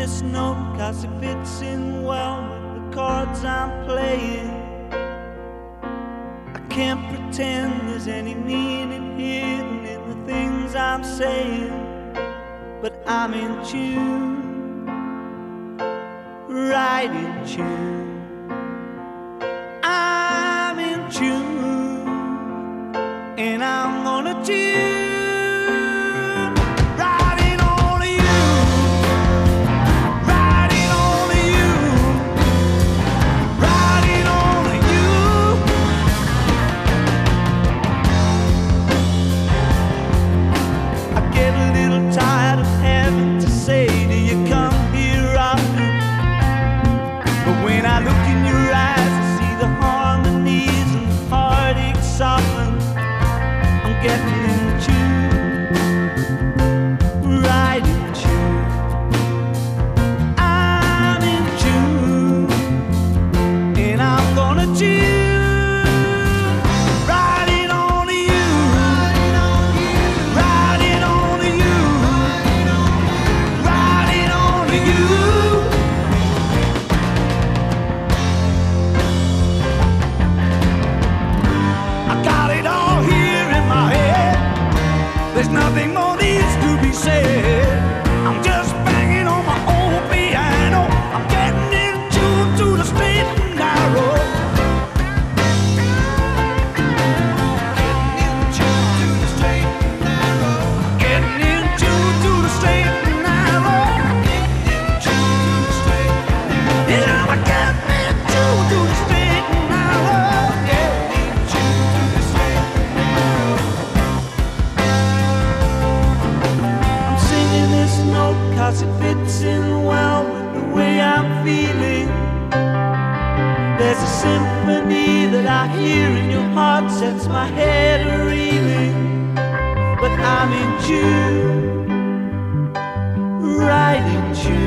this note 'cause it fits in well with the chords I'm playing. I can't pretend there's any meaning hidden in the things I'm saying, but I'm in tune, right in tune. I'm in tune, and I'm gonna tune. Getting in tune, right in tune. I'm in tune, and I'm gonna tune. Riding on to you, riding on you, riding on to you, riding on to you. I got it all here in my head. There's nothing more needs to be said. I'm just banging on my old piano. I'm getting in tune to the straight and narrow. Getting in tune to the straight and narrow. Getting in tune to the straight and narrow. Getting in tune to the straight and narrow. Yeah, I'm getting in tune to the straight and narrow. Getting in tune to the straight and narrow. This note 'cause it fits in well with the way I'm feeling. There's a symphony that I hear in your heart, sets my head a-reeling. But I'm in tune, right in tune.